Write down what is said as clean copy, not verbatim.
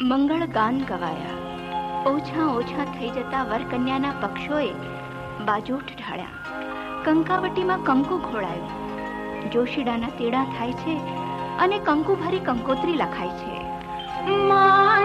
મંગળ ગાન ગવાયા. ઓછા ઓછા થઈ જતા વરકન્યાના પક્ષોએ બાજોઠ ઢાળ્યા. કંકાવટીમાં કંકુ ઘોળાયું. જોશીડાના તેડા થાય છે અને કંકુ ભરી કંકોત્રી લખાય છે.